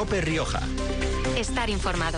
COPE Rioja. Estar informado.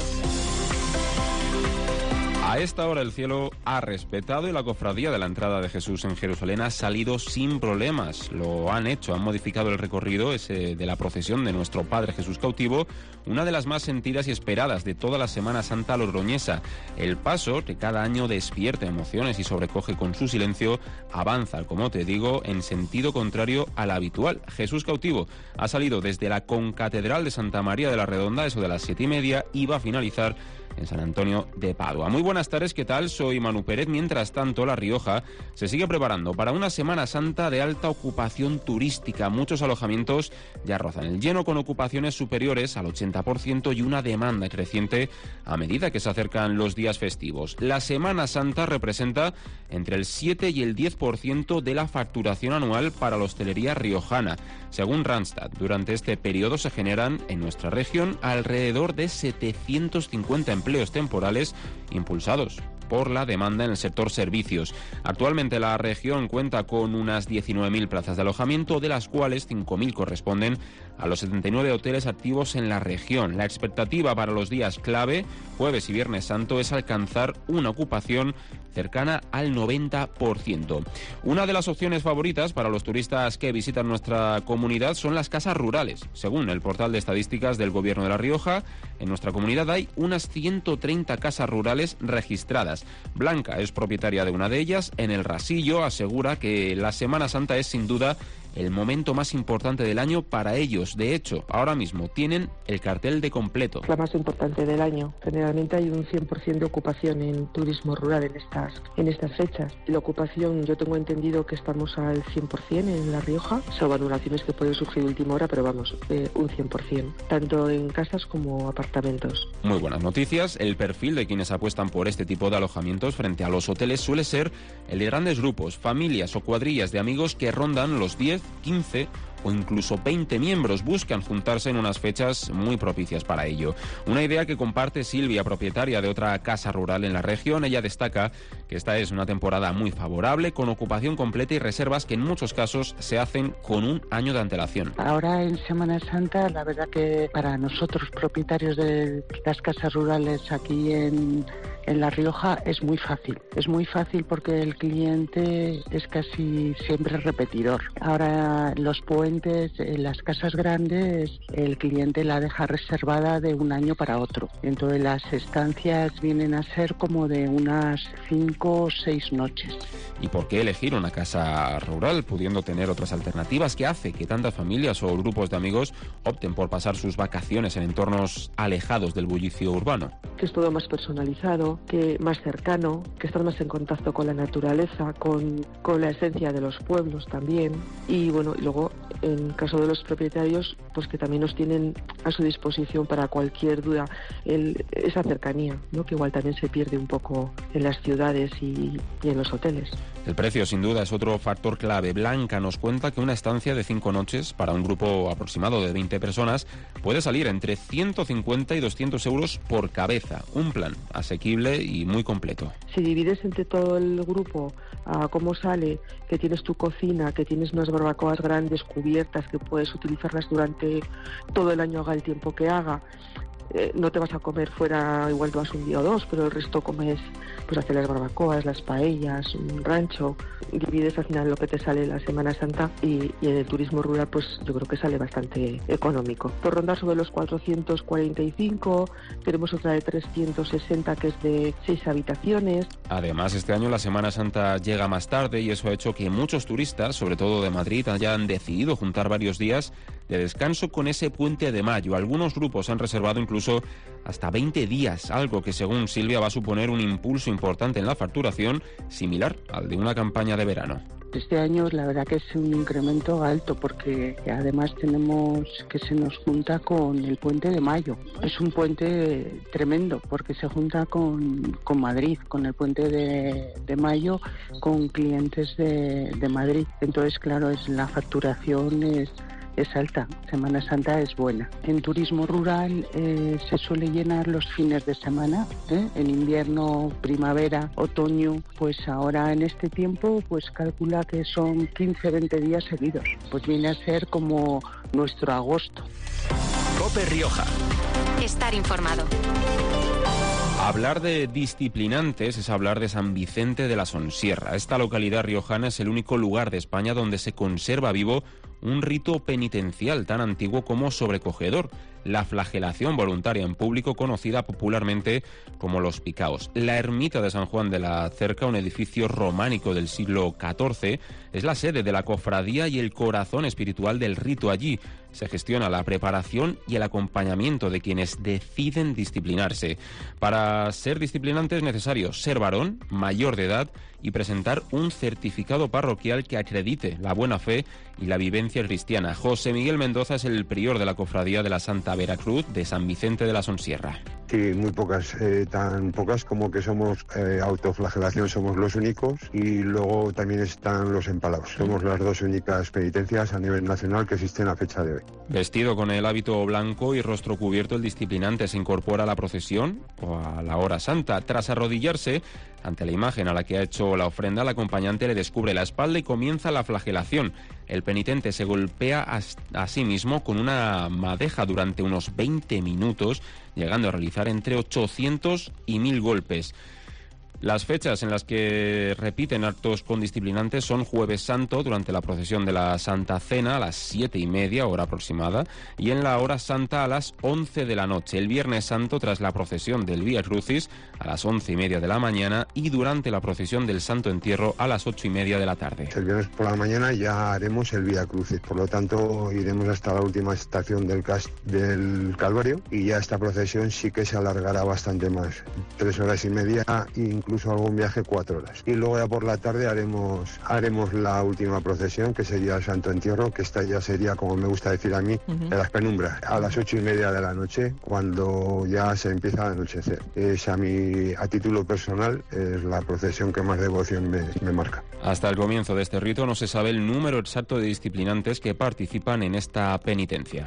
A esta hora el cielo ha respetado y la cofradía de la entrada de Jesús en Jerusalén ha salido sin problemas. Lo han hecho, han modificado el recorrido ese de la procesión de nuestro Padre Jesús cautivo, una de las más sentidas y esperadas de toda la Semana Santa logroñesa. El paso, que cada año despierta emociones y sobrecoge con su silencio, avanza, como te digo, en sentido contrario al habitual. Jesús cautivo ha salido desde la concatedral de Santa María de la Redonda, eso de las 7:30, y va a finalizar en San Antonio de Padua. Muy buenas tardes, ¿qué tal? Soy Manu Pérez. Mientras tanto, La Rioja se sigue preparando para una Semana Santa de alta ocupación turística. Muchos alojamientos ya rozan el lleno, con ocupaciones superiores al 80% y una demanda creciente a medida que se acercan los días festivos. La Semana Santa representa entre el 7 y el 10% de la facturación anual para la hostelería riojana. Según Randstad, durante este periodo se generan en nuestra región alrededor de 750 empleos temporales impulsados por la demanda en el sector servicios. Actualmente la región cuenta con unas 19.000 plazas de alojamiento, de las cuales 5.000 corresponden a los 79 hoteles activos en la región. La expectativa para los días clave, jueves y viernes santo, es alcanzar una ocupación cercana al 90%. Una de las opciones favoritas para los turistas que visitan nuestra comunidad son las casas rurales. Según el portal de estadísticas del Gobierno de La Rioja, en nuestra comunidad hay unas 130 casas rurales registradas. Blanca es propietaria de una de ellas. En el Rasillo asegura que la Semana Santa es sin duda el momento más importante del año para ellos. De hecho, ahora mismo tienen el cartel de completo. La más importante del año. Generalmente hay un 100% de ocupación en turismo rural en estas fechas. La ocupación, yo tengo entendido que estamos al 100% en La Rioja, salvo anulaciones que pueden surgir de última hora, pero vamos, un 100%, tanto en casas como apartamentos. Muy buenas noticias. El perfil de quienes apuestan por este tipo de alojamientos frente a los hoteles suele ser el de grandes grupos, familias o cuadrillas de amigos que rondan los 10, 15 o incluso 20 miembros. Buscan juntarse en unas fechas muy propicias para ello. Una idea que comparte Silvia, propietaria de otra casa rural en la región. Ella destaca que esta es una temporada muy favorable, con ocupación completa y reservas que en muchos casos se hacen con un año de antelación. Ahora en Semana Santa, la verdad que para nosotros propietarios de las casas rurales aquí en La Rioja es muy fácil. Es muy fácil porque el cliente es casi siempre repetidor. Ahora los puentes, en las casas grandes, el cliente la deja reservada de un año para otro. Entonces las estancias vienen a ser como de unas 5 o 6 noches. ¿Y por qué elegir una casa rural pudiendo tener otras alternativas? ¿Qué hace que tantas familias o grupos de amigos opten por pasar sus vacaciones en entornos alejados del bullicio urbano? Que es todo más personalizado, que más cercano, que estás más en contacto con la naturaleza, con la esencia de los pueblos también. Y bueno, y luego en caso de los propietarios, pues que también nos tienen a su disposición para cualquier duda esa cercanía, ¿no? Que igual también se pierde un poco en las ciudades y en los hoteles. El precio, sin duda, es otro factor clave. Blanca nos cuenta que una estancia de 5 noches para un grupo aproximado de 20 personas puede salir entre 150 y 200 euros por cabeza. Un plan asequible y muy completo. Si divides entre todo el grupo a cómo sale, que tienes tu cocina, que tienes unas barbacoas grandes, cubiertas, que puedes utilizarlas durante todo el año, haga el tiempo que haga. No te vas a comer fuera, igual te vas un día o dos, pero el resto comes, pues hacer las barbacoas, las paellas, un rancho. Divides al final lo que te sale la Semana Santa y en el turismo rural pues yo creo que sale bastante económico. Por rondar sobre los 445, tenemos otra de 360 que es de 6 habitaciones. Además, este año la Semana Santa llega más tarde y eso ha hecho que muchos turistas, sobre todo de Madrid, hayan decidido juntar varios días de descanso con ese puente de mayo. Algunos grupos han reservado incluso hasta 20 días, algo que según Silvia va a suponer un impulso importante en la facturación, similar al de una campaña de verano. Este año la verdad que es un incremento alto porque además tenemos que se nos junta con el puente de mayo. Es un puente tremendo porque se junta con Madrid, con el puente de mayo, con clientes de Madrid. Entonces, claro, la facturación es alta. Semana Santa es buena. En turismo rural se suele llenar los fines de semana, en invierno, primavera, otoño. Pues ahora en este tiempo pues calcula que son 15-20 días seguidos. Pues viene a ser como nuestro agosto. COPE Rioja. Estar informado. Hablar de disciplinantes es hablar de San Vicente de la Sonsierra. Esta localidad riojana es el único lugar de España donde se conserva vivo un rito penitencial tan antiguo como sobrecogedor, la flagelación voluntaria en público, conocida popularmente como los picaos. La ermita de San Juan de la Cerca, un edificio románico del siglo XIV, es la sede de la cofradía y el corazón espiritual del rito. Allí se gestiona la preparación y el acompañamiento de quienes deciden disciplinarse. Para ser disciplinante es necesario ser varón, mayor de edad y presentar un certificado parroquial que acredite la buena fe y la vivencia cristiana. José Miguel Mendoza es el prior de la cofradía de la Santa Veracruz de San Vicente de la Sonsierra. Sí, muy pocas, tan pocas como que somos autoflagelación, somos los únicos, y luego también están los empalados. Somos las dos únicas penitencias a nivel nacional que existen a fecha de hoy. Vestido con el hábito blanco y rostro cubierto, el disciplinante se incorpora a la procesión o a la hora santa. Tras arrodillarse ante la imagen a la que ha hecho la ofrenda, el acompañante le descubre la espalda y comienza la flagelación. El penitente se golpea a sí mismo con una madeja durante unos 20 minutos, llegando a realizar entre 800 y 1000 golpes. Las fechas en las que repiten actos con disciplinantes son Jueves Santo, durante la procesión de la Santa Cena, a las 7:30, hora aproximada, y en la hora santa a las 11 de la noche. El Viernes Santo, tras la procesión del Vía Crucis, a las 11:30 de la mañana, y durante la procesión del Santo Entierro, a las 8:30 de la tarde. El viernes por la mañana ya haremos el Vía Crucis, por lo tanto iremos hasta la última estación del Calvario, y ya esta procesión sí que se alargará bastante más, 3 horas y media, incluso algún viaje 4 horas. Y luego ya por la tarde haremos la última procesión, que sería el Santo Entierro, que esta ya sería, como me gusta decir a mí, de las penumbras, a las 8:30 de la noche, cuando ya se empieza a anochecer. Es a título personal, es la procesión que más devoción me marca. Hasta el comienzo de este rito no se sabe el número exacto de disciplinantes que participan en esta penitencia.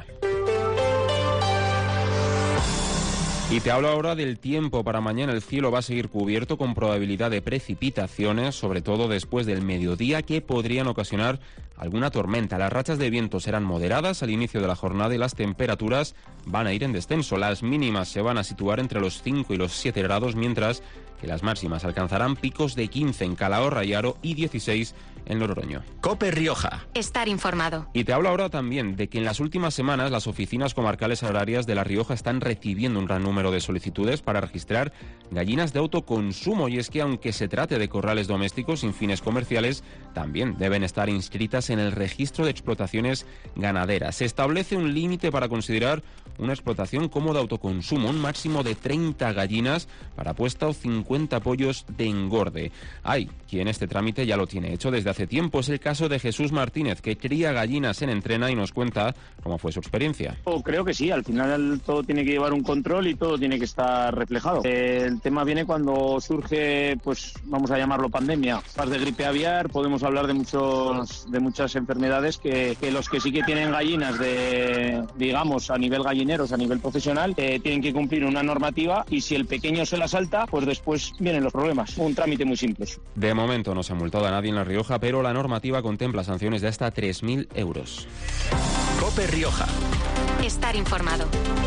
Y te hablo ahora del tiempo. Para mañana el cielo va a seguir cubierto con probabilidad de precipitaciones, sobre todo después del mediodía, que podrían ocasionar alguna tormenta. Las rachas de viento serán moderadas al inicio de la jornada y las temperaturas van a ir en descenso. Las mínimas se van a situar entre los 5 y los 7 grados, mientras que las máximas alcanzarán picos de 15 en Calahorra y Haro y 16 en Loroño. COPE Rioja. Estar informado. Y te hablo ahora también de que en las últimas semanas las oficinas comarcales agrarias de La Rioja están recibiendo un gran número de solicitudes para registrar gallinas de autoconsumo, y es que aunque se trate de corrales domésticos sin fines comerciales, también deben estar inscritas en el registro de explotaciones ganaderas. Se establece un límite para considerar una explotación como de autoconsumo, un máximo de 30 gallinas para puesta o 50 pollos de engorde. Hay quien este trámite ya lo tiene hecho desde hace tiempo. Es el caso de Jesús Martínez, que cría gallinas en Entrena y nos cuenta cómo fue su experiencia. Creo que sí, al final todo tiene que llevar un control y todo tiene que estar reflejado. El tema viene cuando surge, pues vamos a llamarlo pandemia, de gripe aviar, podemos hablar de muchas enfermedades que los que sí que tienen gallinas digamos, a nivel gallineros, a nivel profesional, tienen que cumplir una normativa, y si el pequeño se la salta, pues después vienen los problemas. Un trámite muy simple. De momento no se ha multado a nadie en La Rioja, pero la normativa contempla sanciones de hasta 3.000 euros. COPE Rioja. Estar informado.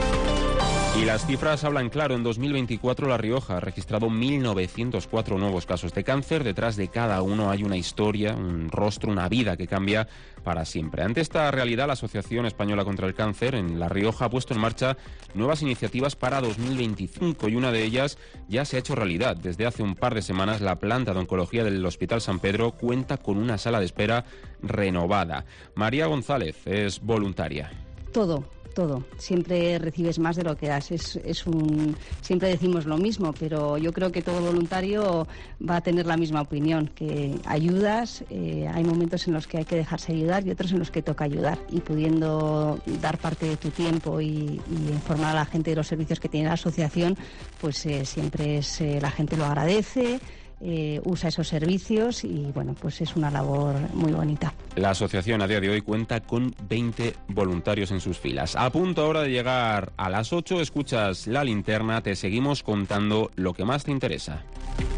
Y las cifras hablan claro. En 2024 La Rioja ha registrado 1.904 nuevos casos de cáncer. Detrás de cada uno hay una historia, un rostro, una vida que cambia para siempre. Ante esta realidad, la Asociación Española contra el Cáncer en La Rioja ha puesto en marcha nuevas iniciativas para 2025, y una de ellas ya se ha hecho realidad. Desde hace un par de semanas, la planta de oncología del Hospital San Pedro cuenta con una sala de espera renovada. María González es voluntaria. Todo. Siempre recibes más de lo que das. Siempre decimos lo mismo, pero yo creo que todo voluntario va a tener la misma opinión, que ayudas, hay momentos en los que hay que dejarse ayudar y otros en los que toca ayudar, y pudiendo dar parte de tu tiempo y informar a la gente de los servicios que tiene la asociación, pues siempre la gente lo agradece. Usa esos servicios y bueno, pues es una labor muy bonita. La asociación a día de hoy cuenta con 20 voluntarios en sus filas. A punto ahora de llegar a las 8, escuchas La Linterna, te seguimos contando lo que más te interesa.